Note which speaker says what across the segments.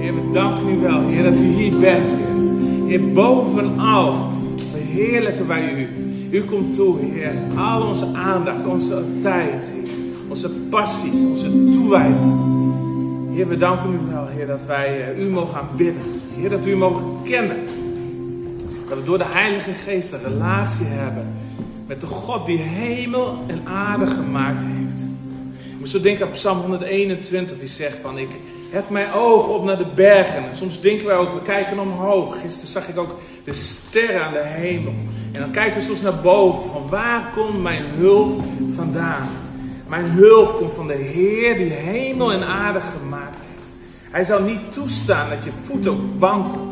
Speaker 1: Heer, we danken u wel, Heer, dat u hier bent, Heer. Heer, bovenal verheerlijken wij u. U komt toe, Heer. Al onze aandacht, onze tijd, Heer. Onze passie, onze toewijding. Heer, we danken u wel, Heer, dat wij u mogen aanbidden. Heer, dat we u mogen kennen. Dat we door de Heilige Geest een relatie hebben met de God die hemel en aarde gemaakt heeft. Ik moet zo denken aan Psalm 121, die zegt van, ik hef mijn ogen op naar de bergen. En soms denken wij ook, we kijken omhoog. Gisteren zag ik ook de sterren aan de hemel. En dan kijken we soms naar boven, van waar komt mijn hulp vandaan? Mijn hulp komt van de Heer die hemel en aarde gemaakt heeft. Hij zal niet toestaan dat je voet ook wankelt.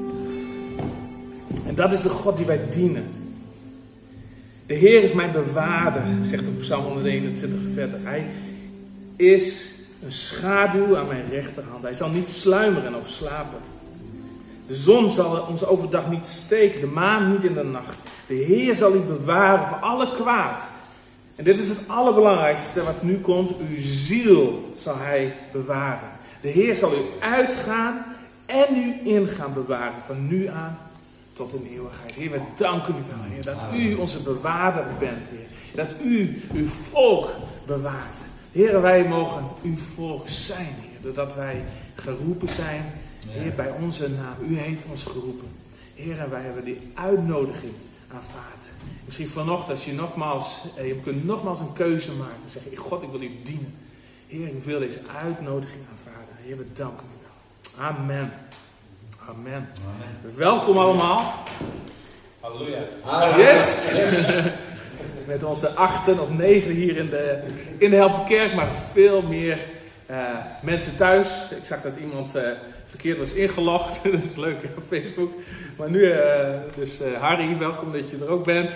Speaker 1: En dat is de God die wij dienen. De Heer is mijn bewaarder, zegt op Psalm 121 verder. Hij is een schaduw aan mijn rechterhand. Hij zal niet sluimeren of slapen. De zon zal ons overdag niet steken, de maan niet in de nacht. De Heer zal u bewaren voor alle kwaad. En dit is het allerbelangrijkste wat nu komt. Uw ziel zal hij bewaren. De Heer zal u uitgaan en u ingaan bewaren. Van nu aan tot in eeuwigheid. Heer, we danken u wel, Heer. Dat u onze bewaarder bent, Heer. Dat u uw volk bewaart. Heer, wij mogen uw volk zijn, Heer. Doordat wij geroepen zijn, Heer, bij onze naam. U heeft ons geroepen. Heer, en wij hebben die uitnodiging aanvaard. Misschien vanochtend, als je kunt nogmaals een keuze maken. En zeggen, God, ik wil u dienen. Heer, ik wil deze uitnodiging aanvaarden. Heer, we danken u wel. Amen. Amen. Welkom allemaal.
Speaker 2: Halleluja.
Speaker 1: Yes. Met onze 8 of 9 hier in de Helpenkerk, maar veel meer mensen thuis. Ik zag dat iemand verkeerd was ingelogd. Dat is leuk op Facebook. Maar nu, Harry, welkom dat je er ook bent.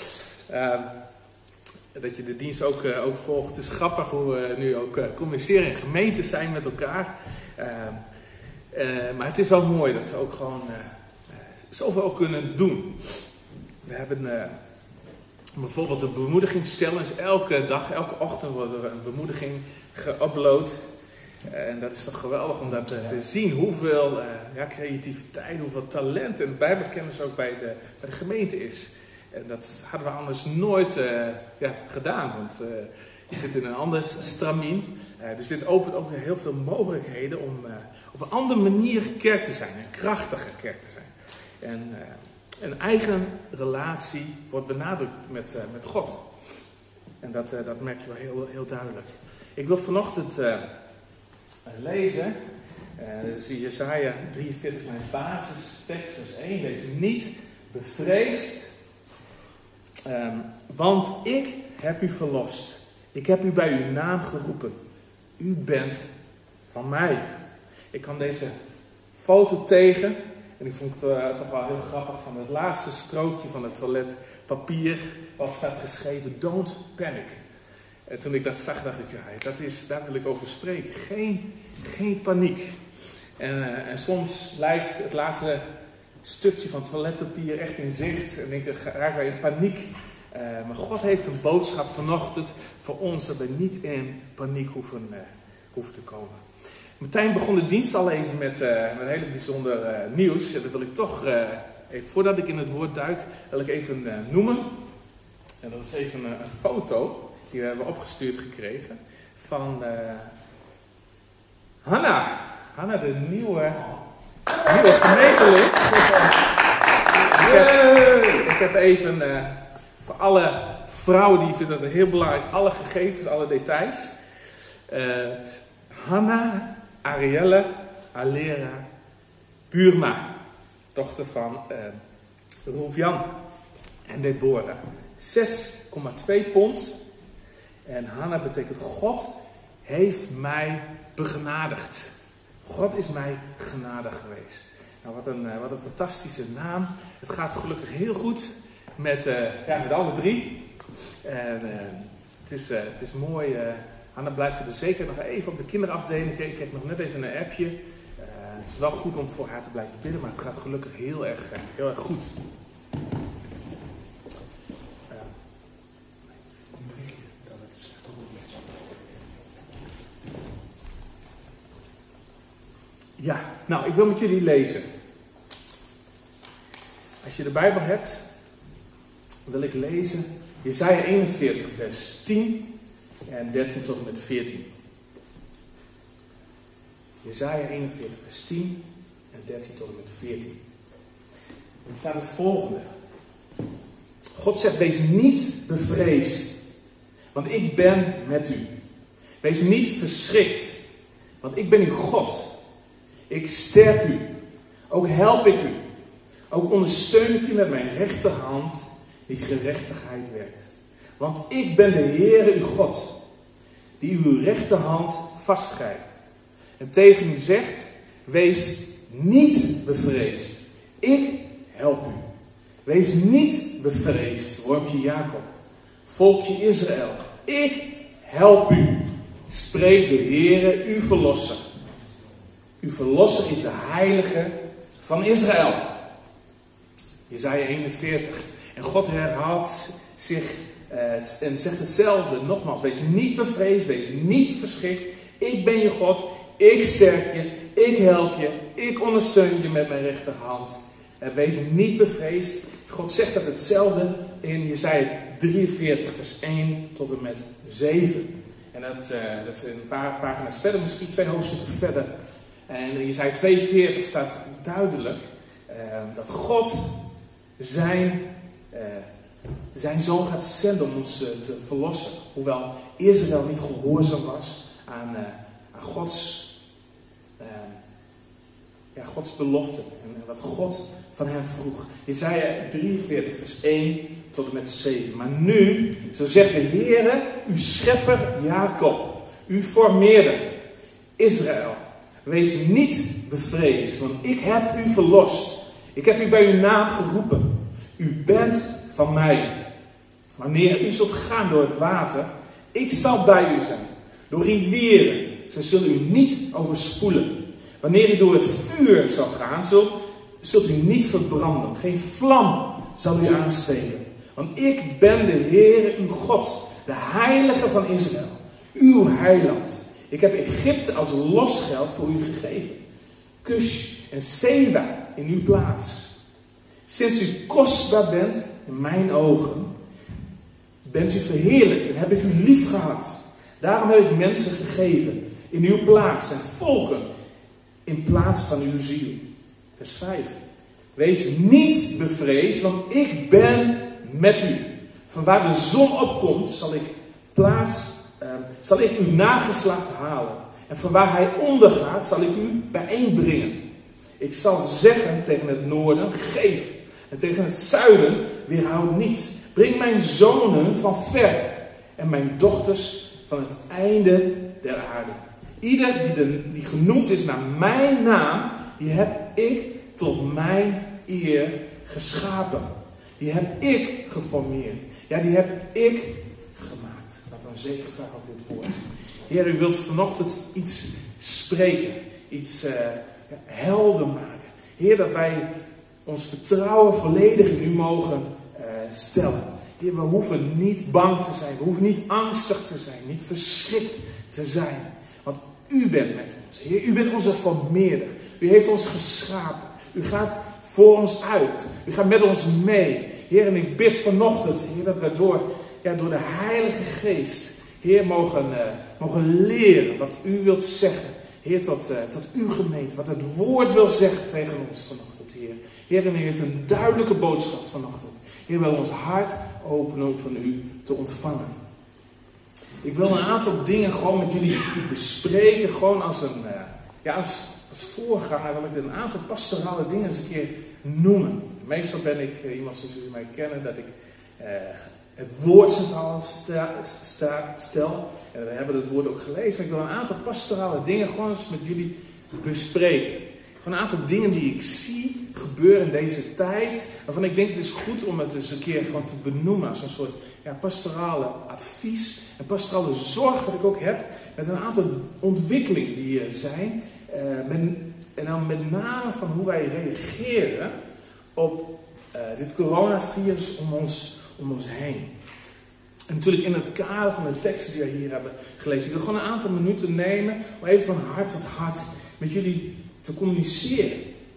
Speaker 1: Dat je de dienst ook volgt. Het is grappig hoe we nu ook communiceren en gemeenten zijn met elkaar. Maar het is wel mooi dat we ook gewoon zoveel kunnen doen. We hebben bijvoorbeeld de bemoedigingschallenge. Elke dag, elke ochtend wordt er een bemoediging geüpload. En dat is toch geweldig om dat te zien. Hoeveel creativiteit, hoeveel talent en bijbelkennis ook bij de gemeente is. En dat hadden we anders nooit gedaan. Want je zit in een ander stramien. Dus dit opent ook heel veel mogelijkheden om op een andere manier kerk te zijn. Een krachtige kerk te zijn. En een eigen relatie wordt benadrukt met God. En dat merk je wel heel, heel duidelijk. Ik wil vanochtend lezen. Dat is Jesaja 43, mijn basistekst, vers 1. Wees niet bevreesd, want ik heb u verlost. Ik heb u bij uw naam geroepen. U bent van mij. Ik kwam deze foto tegen. En ik vond het toch wel heel grappig van het laatste strookje van het toiletpapier. Waarop staat geschreven, don't panic. En toen ik dat zag, dacht ik, daar wil ik over spreken. Geen paniek. En soms lijkt het laatste stukje van toiletpapier echt in zicht. En denk ik, raken wij in paniek. Maar God heeft een boodschap vanochtend voor ons, dat we niet in paniek hoeven te komen. Martijn begon de dienst al even met een hele bijzonder nieuws. En dat wil ik toch, even, voordat ik in het woord duik, wil ik even noemen. En dat is even een foto die we hebben opgestuurd gekregen van Hanna. Hanna, de nieuwe gemeentelid. Ik heb even voor alle vrouwen die vinden dat heel belangrijk, alle gegevens, alle details. Hanna Arielle Alera Buurma, dochter van Rolf-Jan en Deborah. 6,2 pond. En Hanna betekent God heeft mij begenadigd. God is mij genadig geweest. Nou, wat een fantastische naam. Het gaat gelukkig heel goed met alle drie. En het is mooi. Hanna blijft er zeker nog even op de kinderafdeling. Ik kreeg nog net even een appje. Het is wel goed om voor haar te blijven bidden, maar het gaat gelukkig heel erg goed. Ja, nou, ik wil met jullie lezen. Als je de Bijbel hebt, wil ik lezen Jesaja 41, vers 10 en 13 tot en met 14. Jesaja 41, vers 10 en 13 tot en met 14. Er staat het volgende. God zegt, wees niet bevreesd, want ik ben met u. Wees niet verschrikt, want ik ben uw God. Ik sterk u, ook help ik u. Ook ondersteun ik u met mijn rechterhand die gerechtigheid werkt. Want ik ben de Heere uw God, die uw rechterhand vastgrijpt. En tegen u zegt, wees niet bevreesd. Ik help u. Wees niet bevreesd, wormpje Jacob. Volkje Israël, ik help u. Spreekt de Heere uw verlosser. Uw verlosser is de heilige van Israël. Jesaja 41. En God herhaalt zich en zegt hetzelfde nogmaals. Wees niet bevreesd, wees niet verschrikt. Ik ben je God, ik sterk je, ik help je, ik ondersteun je met mijn rechterhand. Wees niet bevreesd. God zegt dat hetzelfde in Jesaja 43 vers 1 tot en met 7. En dat is een paar pagina's verder, misschien 2 hoofdstukken verder. En in Jesaja 42 staat duidelijk dat God zijn zoon gaat zenden om ons te verlossen. Hoewel Israël niet gehoorzaam was aan Gods belofte. En wat God van hem vroeg. Jesaja 43 vers 1 tot en met 7. Maar nu, zo zegt de Heere, uw schepper Jacob, uw formeerder Israël. Wees niet bevreesd, want ik heb u verlost. Ik heb u bij uw naam geroepen. U bent van mij. Wanneer u zult gaan door het water, ik zal bij u zijn. Door rivieren, ze zullen u niet overspoelen. Wanneer u door het vuur zal gaan, zult u niet verbranden. Geen vlam zal u aansteken. Want ik ben de Heere uw God, de heilige van Israël, uw heiland. Ik heb Egypte als losgeld voor u gegeven. Cush en Seba in uw plaats. Sinds u kostbaar bent in mijn ogen, bent u verheerlijkt en heb ik u lief gehad. Daarom heb ik mensen gegeven in uw plaats en volken in plaats van uw ziel. Vers 5. Wees niet bevreesd, want ik ben met u. Van waar de zon opkomt, zal ik uw nageslacht halen. En van waar hij ondergaat, zal ik u bijeenbrengen. Ik zal zeggen tegen het noorden, geef. En tegen het zuiden, weerhoud niet. Breng mijn zonen van ver. En mijn dochters van het einde der aarde. Ieder die genoemd is naar mijn naam, die heb ik tot mijn eer geschapen. Die heb ik geformeerd. Ja, die heb ik gemaakt. Laten we een zegen vragen over dit woord. Heer, u wilt vanochtend iets spreken. Iets helder maken. Heer, dat wij ons vertrouwen volledig in u mogen stellen. Heer, we hoeven niet bang te zijn. We hoeven niet angstig te zijn. Niet verschrikt te zijn. Want u bent met ons. Heer, u bent onze formeerder. U heeft ons geschapen. U gaat voor ons uit. U gaat met ons mee. Heer, en ik bid vanochtend, Heer, dat we door de Heilige Geest, Heer, mogen leren wat u wilt zeggen. Heer, tot uw gemeente. Wat het woord wil zeggen tegen ons vanochtend, Heer. Heer, en u heeft een duidelijke boodschap vanochtend. Heer, wil ons hart openen om van u te ontvangen. Ik wil een aantal dingen gewoon met jullie bespreken. Gewoon als voorganger wil ik een aantal pastorale dingen eens een keer noemen. Meestal ben ik iemand zoals jullie mij kennen, dat ik het woord centraal stel. En we hebben het woord ook gelezen. Maar ik wil een aantal pastorale dingen gewoon eens met jullie bespreken. Gewoon een aantal dingen die ik zie gebeuren in deze tijd. Waarvan ik denk het is goed om het eens een keer gewoon te benoemen. Als een soort pastorale advies. En pastorale zorg wat ik ook heb. Met een aantal ontwikkelingen die er zijn. En dan met name van hoe wij reageren op dit coronavirus om ons heen. En natuurlijk in het kader van de teksten die we hier hebben gelezen. Ik wil gewoon een aantal minuten nemen om even van hart tot hart met jullie te communiceren.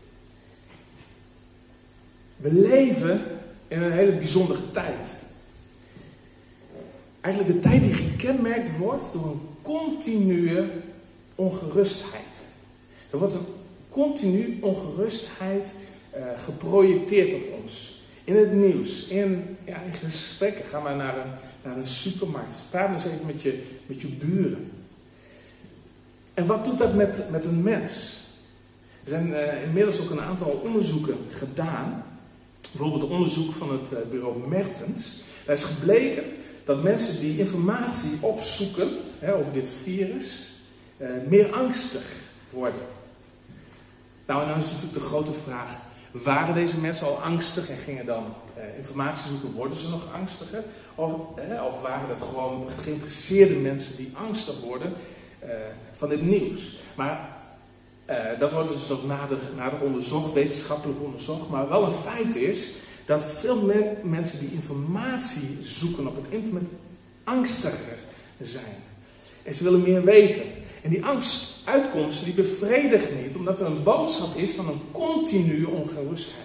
Speaker 1: We leven in een hele bijzondere tijd. Eigenlijk een tijd die gekenmerkt wordt door een continue ongerustheid. Er wordt een continu ongerustheid geprojecteerd op ons. In het nieuws, in gesprekken. Ga maar naar een supermarkt. Praat eens even met je buren. En wat doet dat met een mens? Er zijn inmiddels ook een aantal onderzoeken gedaan. Bijvoorbeeld het onderzoek van het bureau Mertens. Daar is gebleken dat mensen die informatie opzoeken over dit virus meer angstig worden. Nou, en dan is natuurlijk de grote vraag: waren deze mensen al angstig en gingen dan informatie zoeken? Worden ze nog angstiger? Of waren dat gewoon geïnteresseerde mensen die angstig worden van dit nieuws? Maar dat wordt dus ook nader onderzocht, wetenschappelijk onderzocht. Maar wel een feit is dat veel mensen die informatie zoeken op het internet angstiger zijn. En ze willen meer weten. En die angstuitkomsten die bevredigen niet, omdat er een boodschap is van een continue ongerustheid.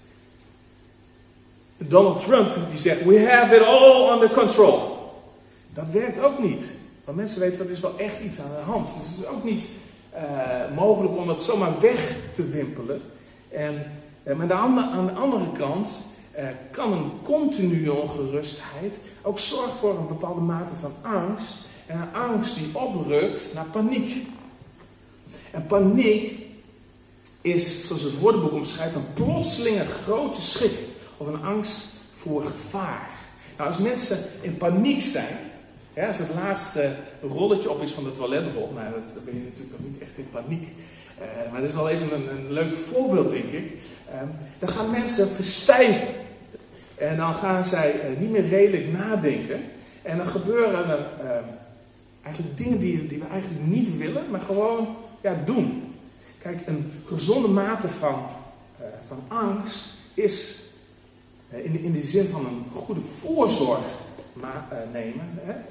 Speaker 1: Donald Trump die zegt: we have it all under control. Dat werkt ook niet. Want mensen weten dat er is wel echt iets aan de hand. Dus het is ook niet mogelijk om het zomaar weg te wimpelen. Maar aan de andere kant kan een continue ongerustheid ook zorgen voor een bepaalde mate van angst. En een angst die oprukt naar paniek. En paniek is, zoals het woordenboek omschrijft, een plotselinge grote schrik of een angst voor gevaar. Nou, als mensen in paniek zijn, als het laatste rolletje op is van de toiletrol, nou, dan ben je natuurlijk nog niet echt in paniek. Maar dat is wel even een leuk voorbeeld, denk ik. Dan gaan mensen verstijven. En dan gaan zij niet meer redelijk nadenken. En dan gebeuren er eigenlijk dingen die we eigenlijk niet willen, maar gewoon doen. Kijk, een gezonde mate van angst is in de zin van een goede voorzorg nemen.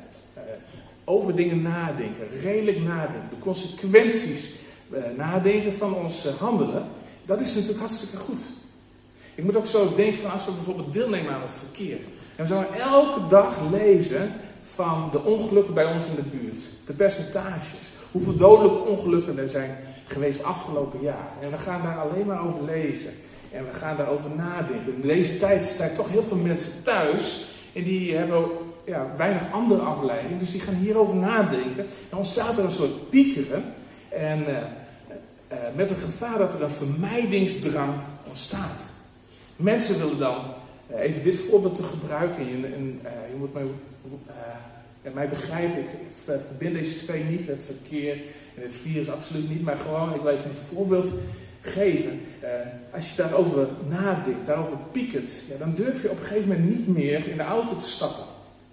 Speaker 1: Over dingen nadenken, redelijk nadenken. De consequenties nadenken van ons handelen. Dat is natuurlijk hartstikke goed. Ik moet ook zo denken van als we bijvoorbeeld deelnemen aan het verkeer. En we zouden elke dag lezen van de ongelukken bij ons in de buurt. De percentages. Hoeveel dodelijke ongelukken er zijn geweest afgelopen jaar. En we gaan daar alleen maar over lezen. En we gaan daarover nadenken. In deze tijd zijn toch heel veel mensen thuis. En die hebben weinig andere afleiding. Dus die gaan hierover nadenken. Dan ontstaat er een soort piekeren. En met het gevaar dat er een vermijdingsdrang ontstaat. Mensen willen dan, even dit voorbeeld te gebruiken. Je moet mij begrijpen. Ik verbind deze twee niet. Het verkeer en het virus absoluut niet. Maar gewoon, ik wil even een voorbeeld geven. Als je daarover nadenkt, daarover piekert, dan durf je op een gegeven moment niet meer in de auto te stappen.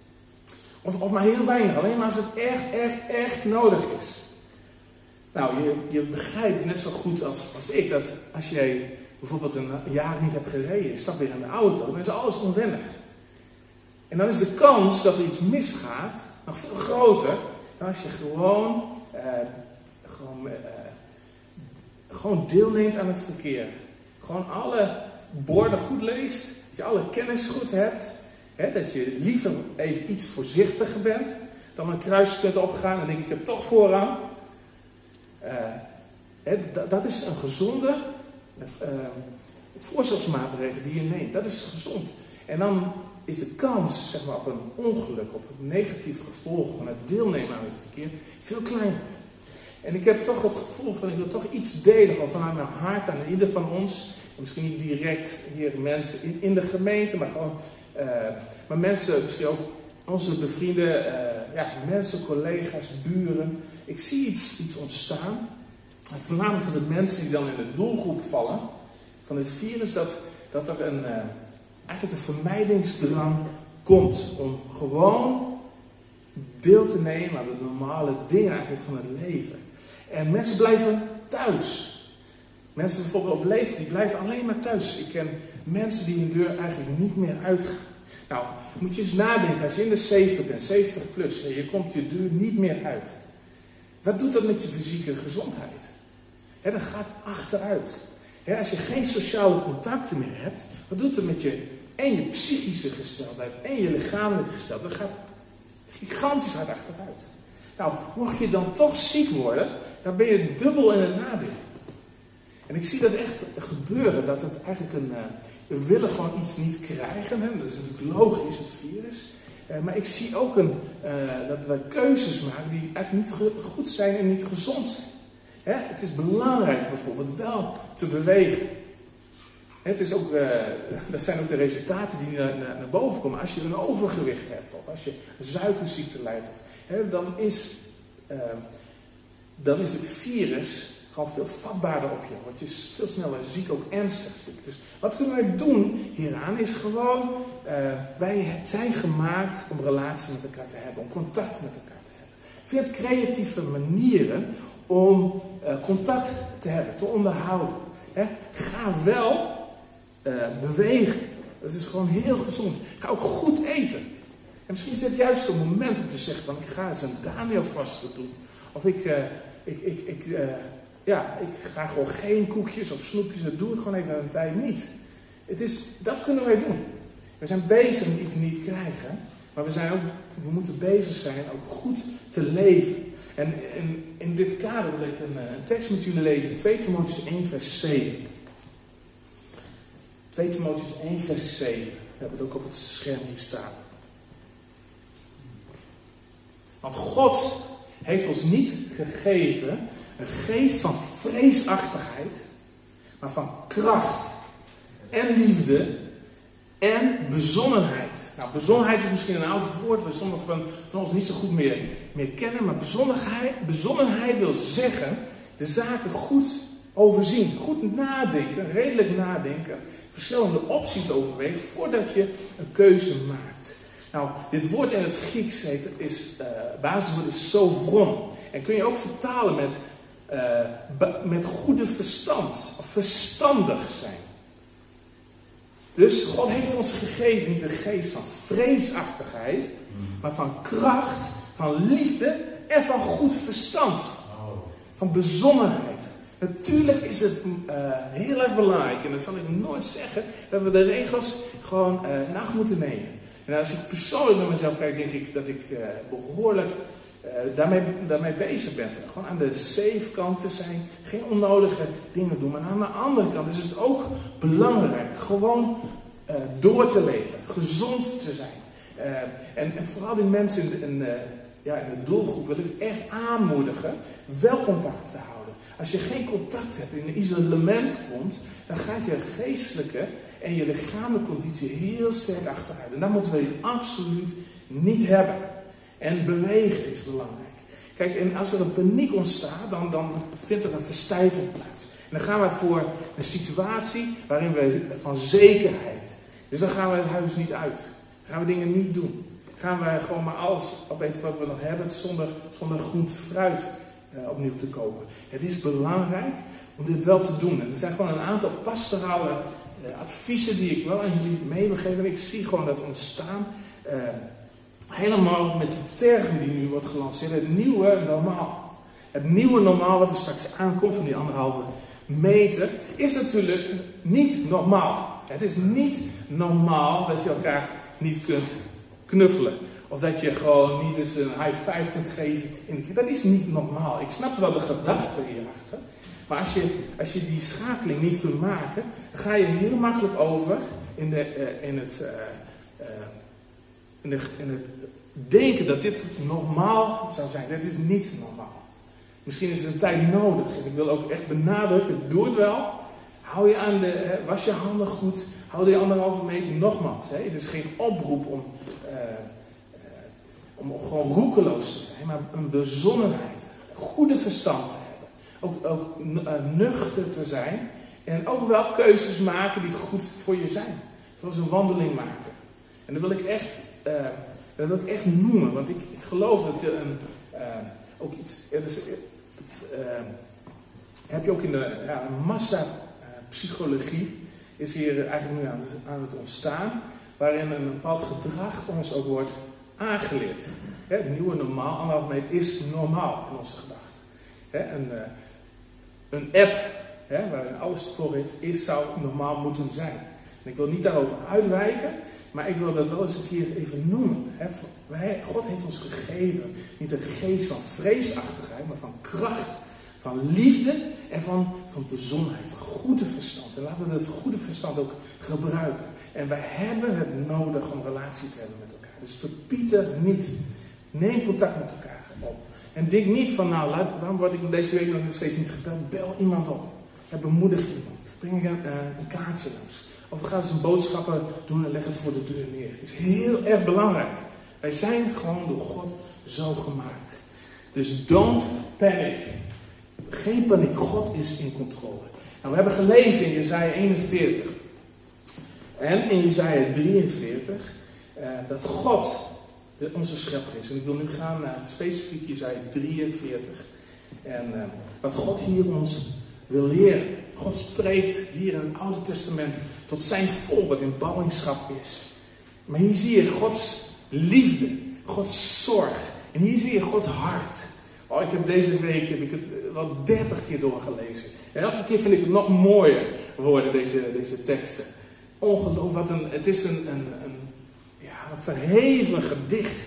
Speaker 1: Of maar heel weinig, alleen maar als het echt nodig is. Nou, je begrijpt net zo goed als ik dat als jij bijvoorbeeld een jaar niet hebt gereden, je stapt weer in de auto, dan is alles onwennig. En dan is de kans dat er iets misgaat nog veel groter dan als je gewoon deelneemt aan het verkeer. Gewoon alle borden goed leest, dat je alle kennis goed hebt. Dat je liever even iets voorzichtiger bent dan een kruispunt opgaan en denk ik heb toch voorrang. Dat is een gezonde voorzorgsmaatregel die je neemt. Dat is gezond. En dan is de kans op een ongeluk, op negatieve gevolgen van het deelnemen aan het verkeer veel kleiner. En ik heb toch het gevoel van ik wil toch iets delen vanuit mijn hart aan ieder van ons. Misschien niet direct hier mensen in de gemeente, maar gewoon maar mensen, misschien ook onze bevrienden, mensen, collega's, buren. Ik zie iets ontstaan. En voornamelijk van de mensen die dan in de doelgroep vallen van dit virus, dat er eigenlijk een vermijdingsdrang komt om gewoon deel te nemen aan de normale dingen eigenlijk van het leven. En mensen blijven thuis. Mensen bijvoorbeeld op leeftijd, die blijven alleen maar thuis. Ik ken mensen die hun deur eigenlijk niet meer uitgaan. Nou, moet je eens nadenken, als je in de 70 bent, 70 plus, en je komt je deur niet meer uit. Wat doet dat met je fysieke gezondheid? Dat gaat achteruit. Als je geen sociale contacten meer hebt, wat doet het met je en je psychische gesteldheid en je lichamelijke gesteldheid? Dat gaat gigantisch hard achteruit. Nou, mocht je dan toch ziek worden, dan ben je dubbel in het nadeel. En ik zie dat echt gebeuren, dat het eigenlijk we willen gewoon iets niet krijgen. Hè? Dat is natuurlijk logisch, het virus. Maar ik zie ook dat we keuzes maken die eigenlijk niet goed zijn en niet gezond zijn. Het is belangrijk bijvoorbeeld wel te bewegen. Het is ook, dat zijn ook de resultaten die naar boven komen. Als je een overgewicht hebt of als je een suikerziekte lijdt, dan is het virus gewoon veel vatbaarder op je. Word je veel sneller ziek, ook ernstig ziek. Dus wat kunnen wij doen hieraan is gewoon, wij zijn gemaakt om relatie met elkaar te hebben, om contact met elkaar te hebben. Vind creatieve manieren om contact te hebben, te onderhouden. Ga wel bewegen. Dat is gewoon heel gezond. Ga ook goed eten. En misschien is dit juist een moment om te zeggen van ik ga eens een Daniel-vasten doen. Of ik ga gewoon geen koekjes of snoepjes, dat doe ik gewoon even een tijd niet. Dat kunnen wij doen. We zijn bezig met iets niet krijgen, maar we moeten bezig zijn ook goed te leven. En in dit kader wil ik een tekst met jullie lezen, 2 Timotheüs 1 vers 7. 2 Timotheüs 1 vers 7, we hebben het ook op het scherm hier staan. Want God heeft ons niet gegeven een geest van vreesachtigheid, maar van kracht en liefde en bezonnenheid. Nou, bezonnenheid is misschien een oud woord waar sommigen van ons niet zo goed meer kennen, maar bezonnenheid wil zeggen de zaken goed overzien, goed nadenken, redelijk nadenken, verschillende opties overwegen voordat je een keuze maakt. Nou, dit woord in het Grieks basiswoord is sovron. En kun je ook vertalen met goede verstand. Of verstandig zijn. Dus God heeft ons gegeven niet een geest van vreesachtigheid. Maar van kracht, van liefde en van goed verstand. Van bezonnenheid. Natuurlijk is het heel erg belangrijk. En dat zal ik nooit zeggen. Dat we de regels gewoon in acht moeten nemen. En als ik persoonlijk naar mezelf kijk, denk ik dat ik behoorlijk daarmee bezig ben. Gewoon aan de safe kant te zijn. Geen onnodige dingen doen. Maar aan de andere kant is het ook belangrijk. Gewoon door te leven. Gezond te zijn. En vooral die mensen in de doelgroep wil ik echt aanmoedigen. Wel contact te houden. Als je geen contact hebt, in een isolement komt, dan gaat je geestelijke en je lichamelijke conditie heel sterk achteruit. En dat moeten we absoluut niet hebben. En bewegen is belangrijk. Kijk, en als er een paniek ontstaat, dan vindt er een verstijving plaats. En dan gaan we voor een situatie waarin we van zekerheid. Dus dan gaan we het huis niet uit. Dan gaan we dingen niet doen. Dan gaan we gewoon maar alles opeten wat we nog hebben, zonder groente fruit opnieuw te kopen. Het is belangrijk om dit wel te doen. En er zijn gewoon een aantal pastorale adviezen die ik wel aan jullie mee wil geven. En ik zie gewoon dat ontstaan. Helemaal met die term die nu wordt gelanceerd. Het nieuwe normaal. Het nieuwe normaal wat er straks aankomt van die 1,5 meter. Is natuurlijk niet normaal. Het is niet normaal dat je elkaar niet kunt knuffelen. Of dat je gewoon niet eens een high five kunt geven. Dat is niet normaal. Ik snap wel de gedachte hierachter. Maar als je die schakeling niet kunt maken, dan ga je heel makkelijk over in het denken dat dit normaal zou zijn. Dat is niet normaal. Misschien is het een tijd nodig. En ik wil ook echt benadrukken, doe het wel. Hou je aan was je handen goed. Hou die 1,5 meter nogmaals. Het is geen oproep om gewoon roekeloos te zijn, maar een bezonnenheid, goede verstand te hebben, ook nuchter te zijn en ook wel keuzes maken die goed voor je zijn, zoals een wandeling maken. En dat wil ik echt noemen, want ik geloof dat ook iets, heb je ook in de massapsychologie is hier eigenlijk nu aan het ontstaan, waarin een bepaald gedrag ons ook wordt aangeleerd. Het nieuwe normaal, 1,5 meter, is normaal in onze gedachten. een app, waarin alles voor is, zou normaal moeten zijn. En ik wil niet daarover uitwijken, maar ik wil dat wel eens een keer even noemen. God heeft ons gegeven, niet een geest van vreesachtigheid, maar van kracht, van liefde en van bezonnenheid, van goede verstand. En laten we het goede verstand ook gebruiken. En wij hebben het nodig om relatie te hebben met elkaar. Dus verpieter niet. Neem contact met elkaar op. En denk niet van, waarom word ik deze week nog steeds niet gebeld? Bel iemand op. Bemoedig iemand. Breng een kaartje langs. Of we gaan eens een boodschappen doen en leggen het voor de deur neer. Het is heel erg belangrijk. Wij zijn gewoon door God zo gemaakt. Dus don't panic. Geen paniek. God is in controle. Nou, we hebben gelezen in Jesaja 41 en in Jesaja 43 dat God onze schepper is. En ik wil nu gaan naar specifiek Jesaja 43. En wat God hier ons wil leren. God spreekt hier in het Oude Testament tot zijn volk wat in ballingschap is. Maar hier zie je Gods liefde, Gods zorg. En hier zie je Gods hart. Ik heb deze week het wel 30 keer doorgelezen. En elke keer vind ik het nog mooier worden, deze teksten. Ongelooflijk, het is een verheven gedicht.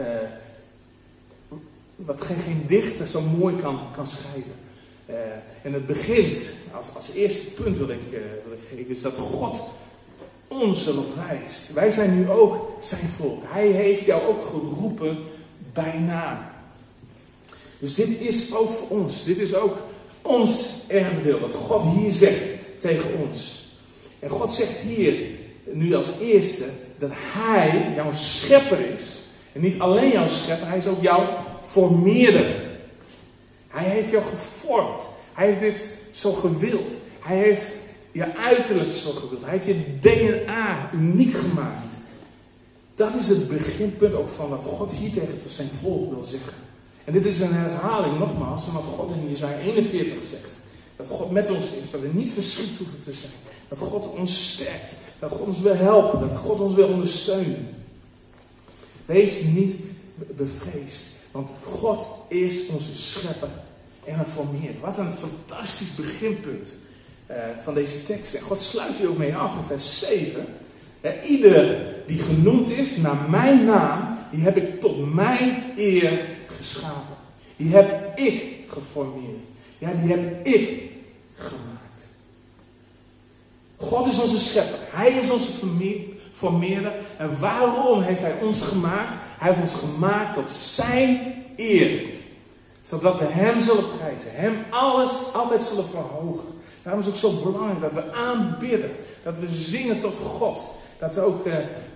Speaker 1: Wat geen dichter zo mooi kan schrijven. En het begint, als eerste punt wil ik geven, is dat God ons erop wijst. Wij zijn nu ook zijn volk. Hij heeft jou ook geroepen bij naam. Dus dit is ook voor ons. Dit is ook ons erfdeel. Wat God hier zegt tegen ons. En God zegt hier nu als eerste dat hij jouw schepper is. En niet alleen jouw schepper, hij is ook jouw formeerder. Hij heeft jou gevormd. Hij heeft dit zo gewild. Hij heeft je uiterlijk zo gewild. Hij heeft je DNA uniek gemaakt. Dat is het beginpunt ook van wat God hier tegen zijn volk wil zeggen. En dit is een herhaling nogmaals van wat God in Jesaja 41 zegt. Dat God met ons is. Dat we niet verschrikt hoeven te zijn. Dat God ons sterkt. Dat God ons wil helpen. Dat God ons wil ondersteunen. Wees niet bevreesd. Want God is onze schepper en een formeerder. Wat een fantastisch beginpunt van deze tekst. En God sluit hier ook mee af in vers 7. Ieder die genoemd is naar mijn naam, die heb ik tot mijn eer geschapen. Die heb ik geformeerd. Ja, die heb ik gemaakt. God is onze schepper. Hij is onze formeerder. En waarom heeft hij ons gemaakt? Hij heeft ons gemaakt tot zijn eer. Zodat we hem zullen prijzen. Hem altijd zullen verhogen. Daarom is het ook zo belangrijk dat we aanbidden. Dat we zingen tot God. Dat we ook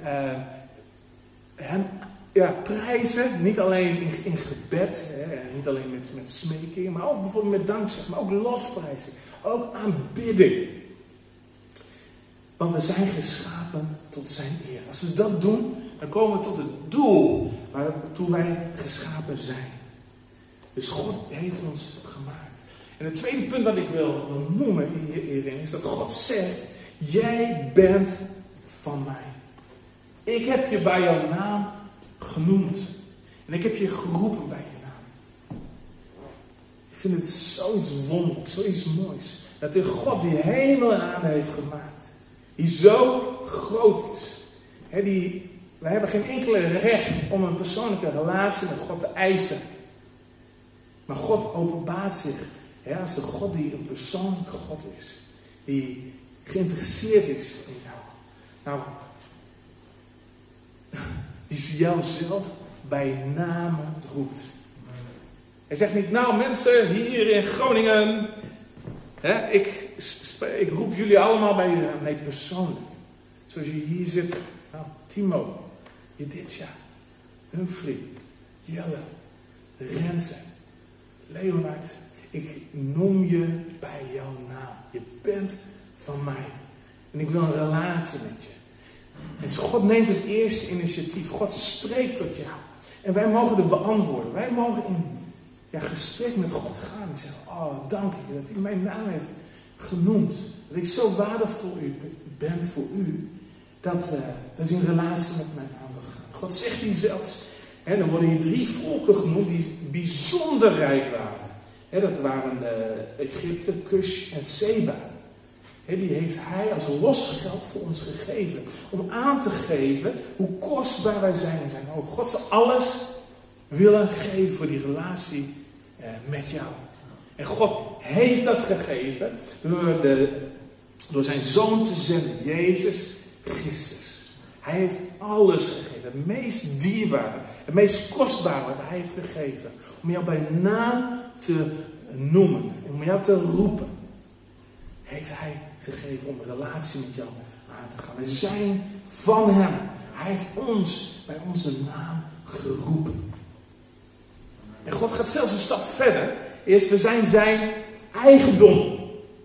Speaker 1: hem prijzen. Niet alleen in gebed. Niet alleen met smeking. Maar ook bijvoorbeeld met dankzeg. Maar ook lofprijzing. Ook aanbidding. Want we zijn geschapen tot zijn eer. Als we dat doen, dan komen we tot het doel waartoe wij geschapen zijn. Dus God heeft ons gemaakt. En het tweede punt wat ik wil noemen hierin is dat God zegt, jij bent van mij. Ik heb je bij jouw naam genoemd. En ik heb je geroepen bij je naam. Ik vind het zoiets wonderlijks, zoiets moois. Dat de God die hemel en aarde heeft gemaakt. Die zo groot is. Wij hebben geen enkele recht om een persoonlijke relatie met God te eisen. Maar God openbaart zich als de God die een persoonlijke God is. Die geïnteresseerd is in jou. Nou, die jou zelf bij name roept. Hij zegt niet, nou mensen hier in Groningen, ik roep jullie allemaal bij je naam. Nee, persoonlijk. Zoals je hier zit. Nou, Timo, Jeditja, Humphrey, Jelle, Renze, Leonard. Ik noem je bij jouw naam. Je bent van mij. En ik wil een relatie met je. En God neemt het eerste initiatief. God spreekt tot jou. En wij mogen het beantwoorden. Wij mogen in gesprek met God gaan. En zeggen, oh dank je dat u mijn naam heeft genoemd. Dat ik zo waardevol ben voor u. Dat u een relatie met mij aan wil gaan. God zegt hier zelfs. Dan worden hier 3 volken genoemd die bijzonder rijk waren. Dat waren Egypte, Cush en Seba. Die heeft hij als losgeld voor ons gegeven. Om aan te geven hoe kostbaar wij zijn in zijn ogen. God zal alles willen geven voor die relatie met jou. En God heeft dat gegeven door zijn Zoon te zenden, Jezus Christus. Hij heeft alles gegeven. Het meest dierbare, het meest kostbare wat hij heeft gegeven. Om jou bij naam te noemen. Om jou te roepen. Heeft hij gegeven om een relatie met jou aan te gaan. We zijn van hem. Hij heeft ons bij onze naam geroepen. En God gaat zelfs een stap verder. Eerst, we zijn zijn eigendom.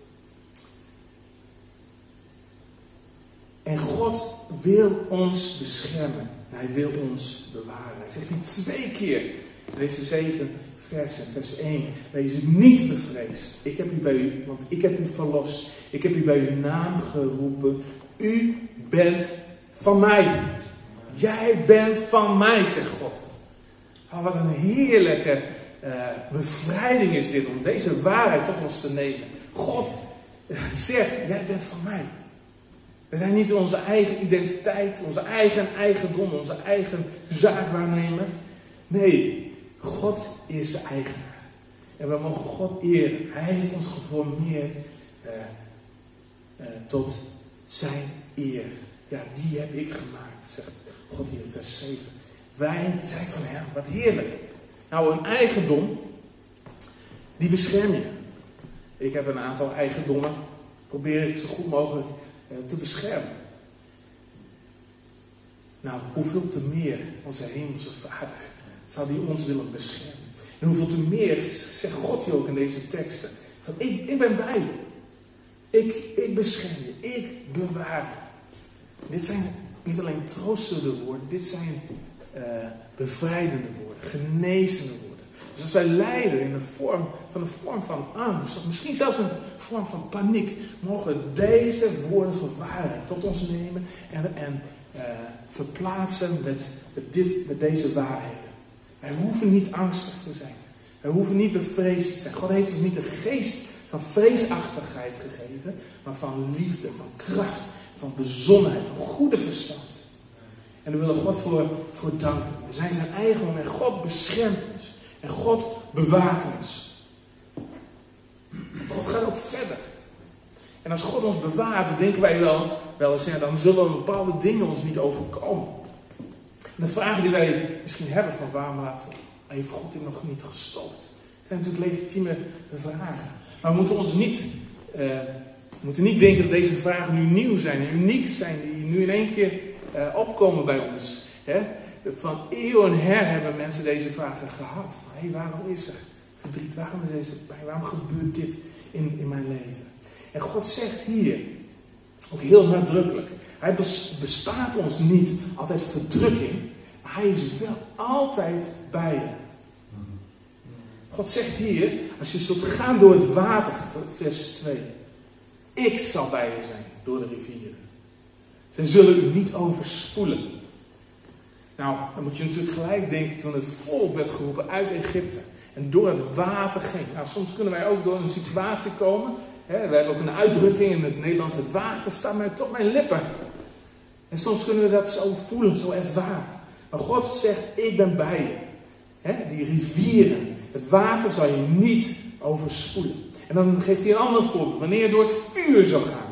Speaker 1: En God wil ons beschermen. Hij wil ons bewaren. Hij zegt die 2 keer in deze 7 versen. Vers 1. Wees niet bevreesd. Ik heb u bij u, want ik heb u verlost. Ik heb u bij uw naam geroepen. U bent van mij. Jij bent van mij, zegt God. Oh, wat een heerlijke bevrijding is dit om deze waarheid tot ons te nemen. God zegt, jij bent van mij. We zijn niet onze eigen identiteit, onze eigen eigendom, onze eigen zaakwaarnemer. Nee, God is de eigenaar. En we mogen God eren. Hij heeft ons geformeerd tot zijn eer. Ja, die heb ik gemaakt, zegt God hier in vers 7. Wij zijn van hem. Wat heerlijk. Nou, een eigendom, die bescherm je. Ik heb een aantal eigendommen. Probeer ik zo goed mogelijk te beschermen. Nou, hoeveel te meer onze hemelse Vader zou die ons willen beschermen. En hoeveel te meer zegt God hier ook in deze teksten. Van, ik ben bij je. Ik bescherm je. Ik bewaar je. Dit zijn niet alleen troostende woorden. Dit zijn bevrijdende woorden. Genezende woorden. Dus als wij lijden in een vorm van angst. Of misschien zelfs een vorm van paniek. Mogen we deze woorden van waarheid tot ons nemen. En verplaatsen met deze waarheden. Wij hoeven niet angstig te zijn. Wij hoeven niet bevreesd te zijn. God heeft ons niet een geest van vreesachtigheid gegeven. Maar van liefde, van kracht, van bezonnenheid, van goede verstand. En daar willen we God voor danken. We zijn zijn eigendom en God beschermt ons. En God bewaart ons. God gaat ook verder. En als God ons bewaart, denken wij wel eens, ja, dan zullen bepaalde dingen ons niet overkomen. En de vraag die wij misschien hebben van waarom heeft God dit nog niet gestopt? Dat zijn natuurlijk legitieme vragen. Maar we moeten niet denken dat deze vragen nu nieuw zijn en uniek zijn, die nu in één keer opkomen bij ons. Hè? Van eeuw en her hebben mensen deze vragen gehad. Van, waarom is er verdriet? Waarom is deze pijn? Waarom gebeurt dit in mijn leven? En God zegt hier, ook heel nadrukkelijk, hij bespaart ons niet altijd verdrukking, maar hij is wel altijd bij je. God zegt hier, als je zult gaan door het water, vers 2, ik zal bij je zijn door de rivieren. Zij zullen u niet overspoelen. Nou, dan moet je natuurlijk gelijk denken toen het volk werd geroepen uit Egypte en door het water ging. Nou, soms kunnen wij ook door een situatie komen. We hebben ook een uitdrukking in het Nederlands, het water staat mij tot mijn lippen. En soms kunnen we dat zo voelen, zo ervaren. Maar God zegt, ik ben bij je. Die rivieren, het water zal je niet overspoelen. En dan geeft hij een ander voorbeeld. Wanneer je door het vuur zal gaan,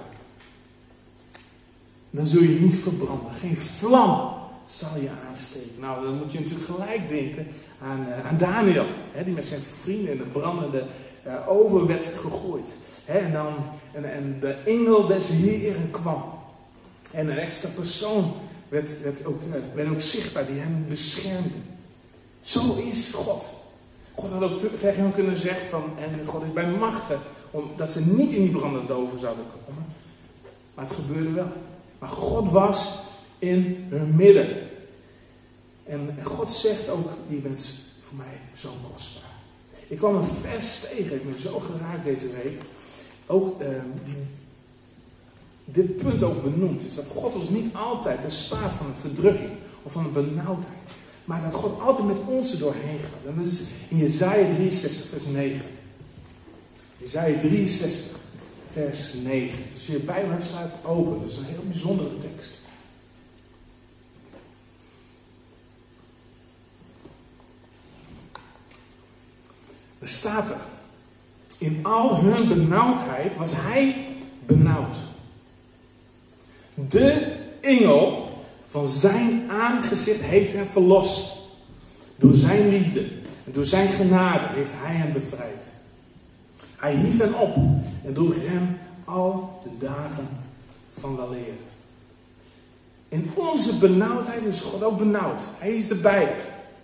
Speaker 1: dan zul je niet verbranden. Geen vlam zal je aansteken. Nou, dan moet je natuurlijk gelijk denken aan Daniel. Die met zijn vrienden in de brandende oven werd gegooid. En de engel des Heeren kwam. En een extra persoon werd ook zichtbaar die hem beschermde. Zo is God. God had ook tegen hem kunnen zeggen en God is bij machten, dat ze niet in die brandende oven zouden komen. Maar het gebeurde wel. Maar God was in hun midden. En God zegt ook, je bent voor mij zo kostbaar. Ik kwam een vers tegen, ik ben zo geraakt deze week. Ook dit punt ook benoemd is dat God ons niet altijd bespaart van een verdrukking of van een benauwdheid. Maar dat God altijd met ons er doorheen gaat. En dat is in Jesaja 63 vers 9. Jesaja 63, vers 9. Dus als je je Bijbel hebt, sluit het open. Dat is een heel bijzondere tekst. Er staat er. In al hun benauwdheid was hij benauwd. De engel van zijn aangezicht heeft hem verlost. Door zijn liefde en door zijn genade heeft hij hem bevrijd. Hij hief hem op en droeg hem al de dagen van weleer. In onze benauwdheid is God ook benauwd. Hij is erbij.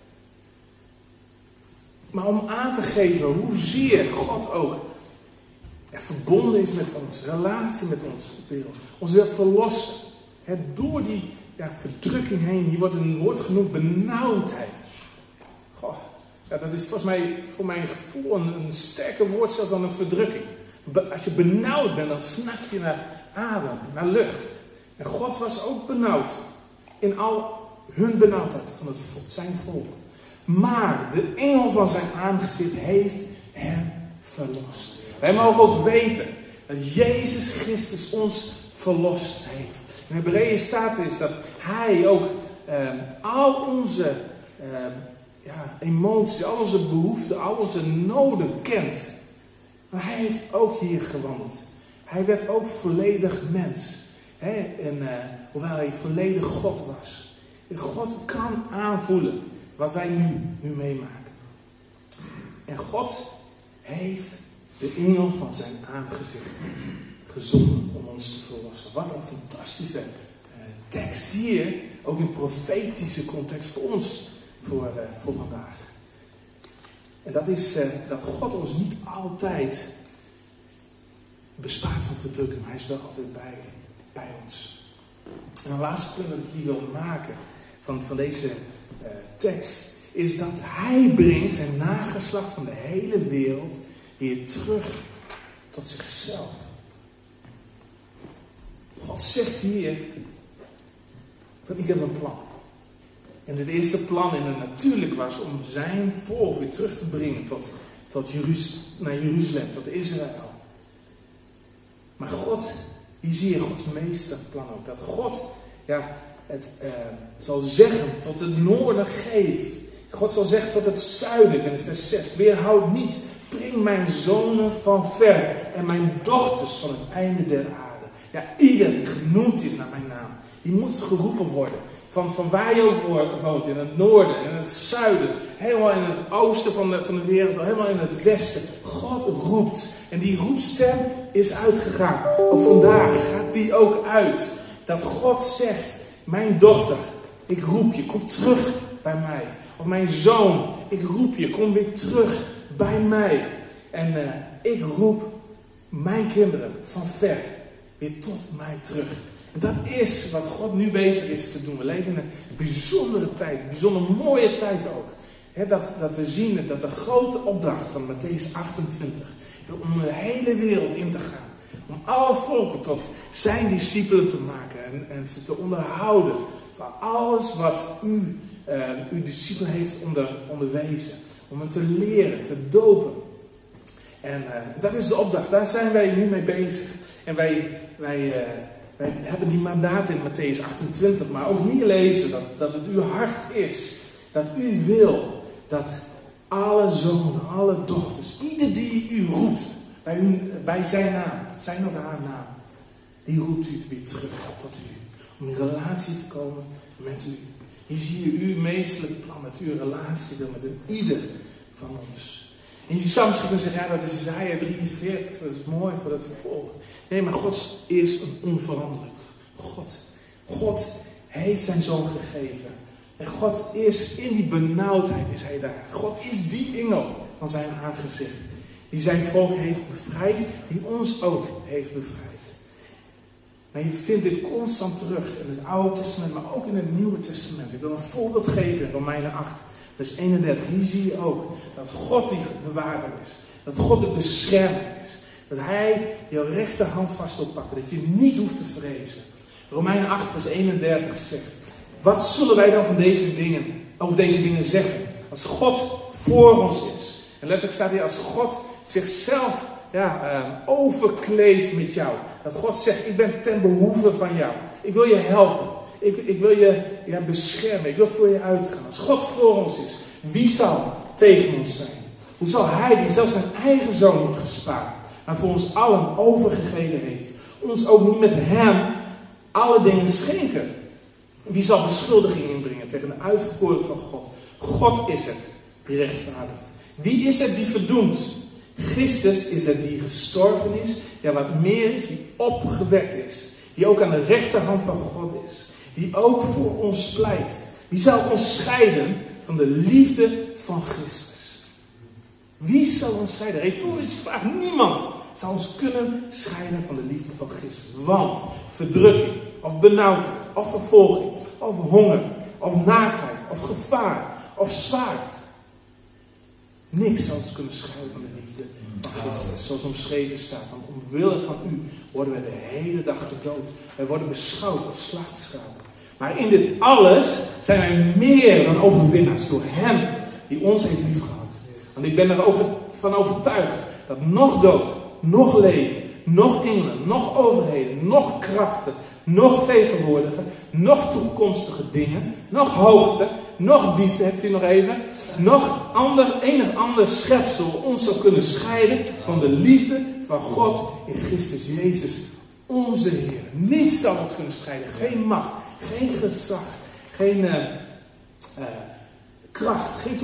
Speaker 1: Maar om aan te geven hoezeer God ook verbonden is met ons, relatie met ons wil, ons wil verlossen. Door die verdrukking heen, hier wordt een woord genoemd benauwdheid. Goh, dat is volgens mij voor mijn gevoel een sterker woord zelfs dan een verdrukking. Als je benauwd bent, dan snak je naar adem, naar lucht. En God was ook benauwd in al hun benauwdheid van zijn volk. Maar de engel van zijn aangezicht heeft hem verlost. Wij mogen ook weten dat Jezus Christus ons verlost heeft. In Hebreeën staat is dat hij ook al onze emoties, al onze behoeften, al onze noden kent. Maar hij heeft ook hier gewandeld. Hij werd ook volledig mens. Hoewel hij volledig God was. God kan aanvoelen wat wij nu meemaken. En God heeft de engel van zijn aangezicht gezonden om ons te verlossen. Wat een fantastische tekst hier. Ook in profetische context voor ons. Voor vandaag. En dat is dat God ons niet altijd bespaart van verdrukking. Maar hij is wel altijd bij ons. En een laatste punt dat ik hier wil maken van deze tekst. Is dat hij brengt zijn nageslacht van de hele wereld weer terug tot zichzelf. God zegt hier van ik heb een plan. En het eerste plan in het natuurlijk was om zijn volk weer terug te brengen naar Jeruzalem, tot Israël. Maar God, hier zie je Gods meesterplan ook. Dat God het zal zeggen tot het noorden geef. God zal zeggen tot het zuiden in vers 6. Weerhoud niet, breng mijn zonen van ver en mijn dochters van het einde der aarde. Ja, ieder die genoemd is naar mijn naam, die moet geroepen worden. Van waar je ook woont, in het noorden, in het zuiden, helemaal in het oosten van de wereld, helemaal in het westen. God roept. En die roepstem is uitgegaan. Ook vandaag gaat die ook uit. Dat God zegt, mijn dochter, ik roep je, kom terug bij mij. Of mijn zoon, ik roep je, kom weer terug bij mij. En ik roep mijn kinderen van ver weer tot mij terug. En dat is wat God nu bezig is te doen. We leven in een bijzondere tijd, een bijzonder mooie tijd ook. Dat we zien dat de grote opdracht van Mattheüs 28, om de hele wereld in te gaan. Om alle volken tot zijn discipelen te maken en ze te onderhouden van alles wat uw discipel heeft onderwezen. Om hem te leren, te dopen. En dat is de opdracht, daar zijn wij nu mee bezig. En wij hebben die mandaat in Mattheüs 28, maar ook hier lezen dat het uw hart is. Dat u wil dat alle zonen, alle dochters, ieder die u roept bij zijn naam, zijn of haar naam, die roept u weer terug tot u. Om in relatie te komen met u. Hier zie je uw meestelijk plan met uw relatie wil met een ieder van ons. En je zou misschien kunnen zeggen, dat is Jesaja 43, dat is mooi voor dat volk. Nee, maar God is een onveranderlijk God. God heeft zijn zoon gegeven. En God is in die benauwdheid, is hij daar. God is die engel van zijn aangezicht. Die zijn volk heeft bevrijd, die ons ook heeft bevrijd. Maar je vindt dit constant terug in het Oude Testament, maar ook in het Nieuwe Testament. Ik wil een voorbeeld geven in Romeinen 8, vers 31. Hier zie je ook dat God die bewaarder is. Dat God de beschermer is. Dat hij je rechterhand vast wil pakken. Dat je niet hoeft te vrezen. Romeinen 8, vers 31 zegt: wat zullen wij dan over deze dingen zeggen? Als God voor ons is. En letterlijk staat hier, als God zichzelf overkleed met jou. Dat God zegt, ik ben ten behoeve van jou. Ik wil je helpen. Ik wil je beschermen. Ik wil voor je uitgaan. Als God voor ons is, wie zal tegen ons zijn? Hoe zal hij, die zelfs zijn eigen zoon niet gespaard, maar voor ons allen overgegeven heeft, ons ook niet met hem alle dingen schenken? Wie zal beschuldiging inbrengen tegen de uitverkoren van God? God is het die rechtvaardigt. Wie is het die verdoemt? Christus is het die gestorven is. Ja, wat meer is, die opgewekt is. Die ook aan de rechterhand van God is. Die ook voor ons pleit. Wie zal ons scheiden van de liefde van Christus? Wie zal ons scheiden? Retorische vraag. Niemand zal ons kunnen scheiden van de liefde van Christus. Want verdrukking, of benauwdheid, of vervolging, of honger, of naaktheid, of gevaar, of zwaard. Niks zal ons kunnen scheiden van de liefde van Christus. Zoals omschreven staat. Want omwille van u worden wij de hele dag gedood. Wij worden beschouwd als slachtschapen. Maar in dit alles zijn wij meer dan overwinnaars door hem die ons heeft liefgehad. Want ik ben ervan overtuigd dat nog dood, nog leven, nog engelen, nog overheden, nog krachten, nog tegenwoordige, nog toekomstige dingen, nog hoogte, nog diepte, hebt u nog even, nog enig ander schepsel ons zou kunnen scheiden van de liefde van God in Christus Jezus, onze Heer. Niets zal ons kunnen scheiden. Geen macht, geen gezag, geen kracht, geen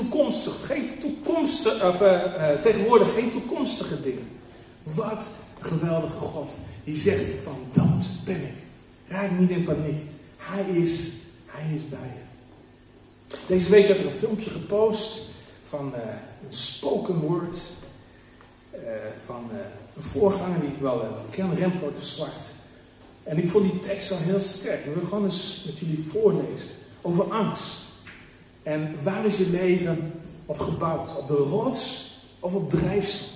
Speaker 1: tegenwoordig geen toekomstige dingen. Wat een geweldige God. Die zegt van, dat ben ik. Raak niet in paniek. Hij is bij je. Deze week werd er een filmpje gepost van een spoken word. Van een voorganger die ik wel ken, Remco de Zwart. En ik vond die tekst wel heel sterk. Ik wil gewoon eens met jullie voorlezen. Over angst. En waar is je leven op gebouwd? Op de rots of op drijfzand?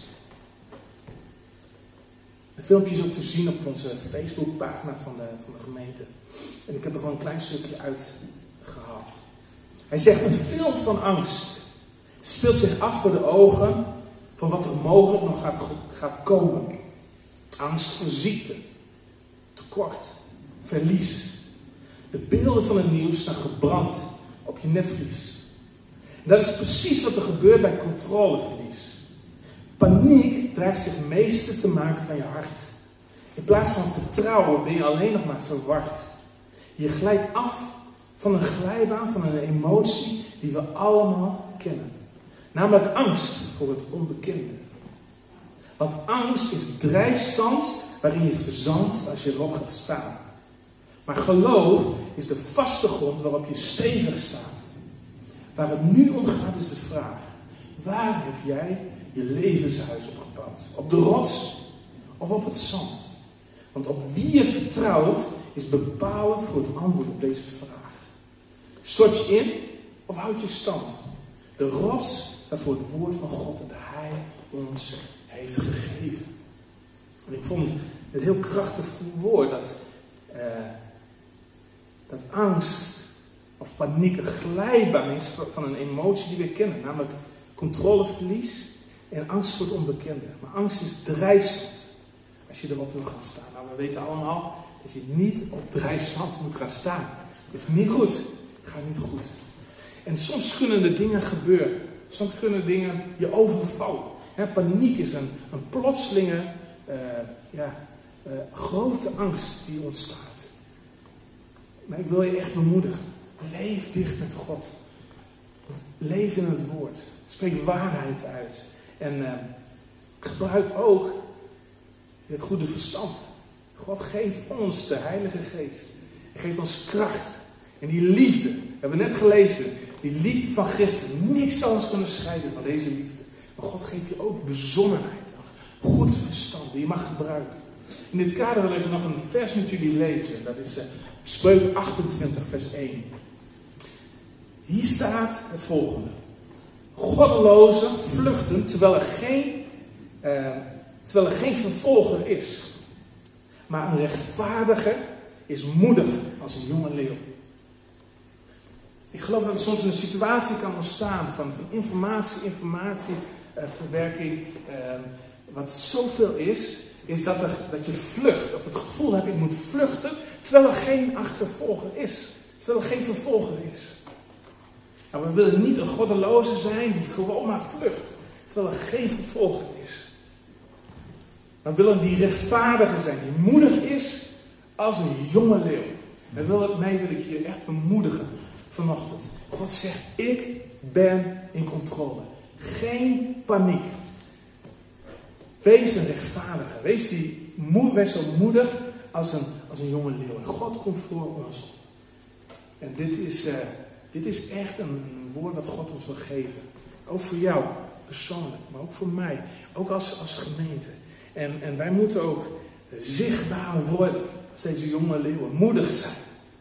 Speaker 1: Het filmpje is ook te zien op onze Facebookpagina van de gemeente. En ik heb er gewoon een klein stukje uit gehaald. Hij zegt, een film van angst speelt zich af voor de ogen van wat er mogelijk nog gaat komen. Angst voor ziekte, tekort, verlies. De beelden van het nieuws staan gebrand op je netvlies. En dat is precies wat er gebeurt bij controleverlies. Paniek dreigt zich meester te maken van je hart. In plaats van vertrouwen ben je alleen nog maar verward. Je glijdt af van een glijbaan, van een emotie die we allemaal kennen. Namelijk angst voor het onbekende. Want angst is drijfzand waarin je verzandt als je erop gaat staan. Maar geloof is de vaste grond waarop je stevig staat. Waar het nu om gaat is de vraag. Waar heb jij je levenshuis opgebouwd? Op de rots of op het zand? Want op wie je vertrouwt is bepalend voor het antwoord op deze vraag. Stort je in of houd je stand? De rots staat voor het woord van God dat hij ons heeft gegeven. En ik vond het heel krachtig woord dat angst of paniek een glijbaan is van een emotie die we kennen. Namelijk controleverlies en angst voor het onbekende. Maar angst is drijfzand als je erop wil gaan staan. Nou, we weten allemaal dat je niet op drijfzand moet gaan staan. Dat is niet goed. Het gaat niet goed. En soms kunnen er dingen gebeuren. Soms kunnen dingen je overvallen. Paniek is een plotselinge grote angst die ontstaat. Maar ik wil je echt bemoedigen. Leef dicht met God. Leef in het woord. Spreek waarheid uit. En gebruik ook het goede verstand. God geeft ons de Heilige Geest. Hij geeft ons kracht. En die liefde. We hebben net gelezen. Die liefde van Christus. Niks zal ons kunnen scheiden van deze liefde. Maar God geeft je ook bezonnenheid. Een goed verstand die je mag gebruiken. In dit kader wil ik nog een vers met jullie lezen. Dat is Spreuken 28 vers 1. Hier staat het volgende. Goddelozen vluchten terwijl er geen vervolger is. Maar een rechtvaardige is moedig als een jonge leeuw. Ik geloof dat er soms een situatie kan ontstaan van informatieverwerking. wat zoveel is dat je vlucht. Of het gevoel hebt, ik moet vluchten, terwijl er geen achtervolger is. Terwijl er geen vervolger is. Nou, we willen niet een goddeloze zijn die gewoon maar vlucht. Terwijl er geen vervolger is. Maar we willen die rechtvaardige zijn, die moedig is als een jonge leeuw. Mij wil ik je echt bemoedigen vanochtend. God zegt, ik ben in controle. Geen paniek. Wees een rechtvaardige. Wees zo moedig als een jonge leeuw. En God komt voor ons op. En dit is echt een woord wat God ons wil geven. Ook voor jou, persoonlijk. Maar ook voor mij. Ook als gemeente. En wij moeten ook zichtbaar worden. Als deze jonge leeuwen. Moedig zijn.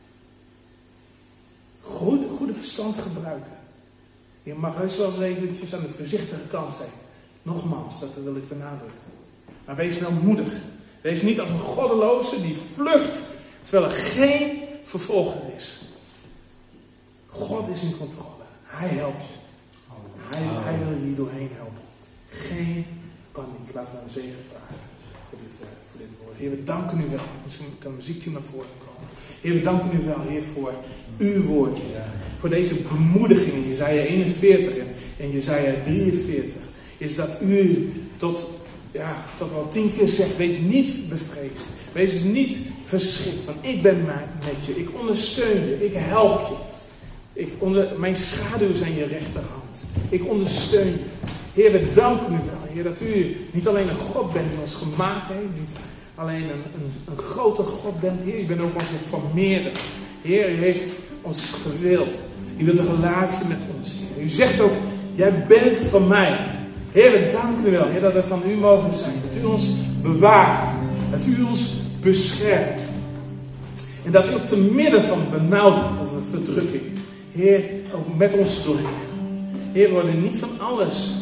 Speaker 1: Goede verstand gebruiken. Je mag heus wel eens eventjes aan de voorzichtige kant zijn. Nogmaals, dat wil ik benadrukken. Maar wees wel moedig. Wees niet als een goddeloze die vlucht, terwijl er geen vervolger is. God is in controle. Hij helpt je. Hij wil je hier doorheen helpen. Geen paniek. Laten we een zegen vragen voor dit woord. Heer, we danken u wel. Misschien kan de muziekteam naar voren komen. Heer, we danken u wel, Heer, voor uw woord, Heer. Voor deze bemoediging in Jesaja 41 en Jesaja 43. Is dat u tot wel 10 keer zegt, wees niet bevreesd. Wees niet verschrikt, want ik ben met je. Ik ondersteun je. Ik help je. Mijn schaduw is aan je rechterhand. Ik ondersteun je. Heer, we danken u wel, Heer, dat u niet alleen een God bent die ons gemaakt heeft. Niet alleen een grote God bent. Heer, u bent ook onze vermeerder. Heer, u heeft ons gewild. U wilt een relatie met ons, Heer. U zegt ook, jij bent van mij. Heer, we danken u wel, Heer, dat we van u mogen zijn. Dat u ons bewaart. Dat u ons beschermt. En dat u ook te midden van benauwdheid of verdrukking, Heer, ook met ons doorheen gaat. Heer, we worden niet van alles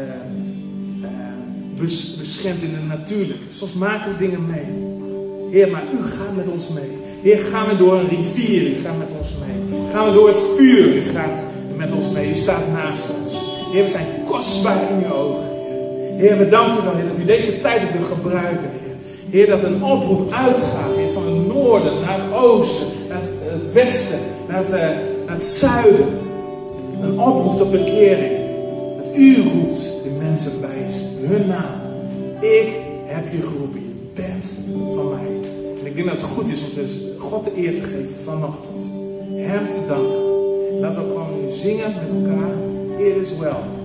Speaker 1: beschermd in het natuurlijke. Soms maken we dingen mee. Heer, maar u gaat met ons mee. Heer, gaan we door een rivier, u gaat met ons mee. Gaan we door het vuur, u gaat met ons mee. U staat naast ons. Heer, we zijn kostbaar in uw ogen, Heer. Heer, we danken u wel, Heer, dat u deze tijd ook wil gebruiken, Heer. Heer, dat een oproep uitgaat, Heer, van het noorden naar het oosten, naar het westen, naar het zuiden. Een oproep tot bekering. Dat u roept de mensen bij hun naam. Ik heb je geroepen, je bent van mij. En ik denk dat het goed is om God de eer te geven vanochtend. Hem te danken. Laten we gewoon nu zingen met elkaar. It is well.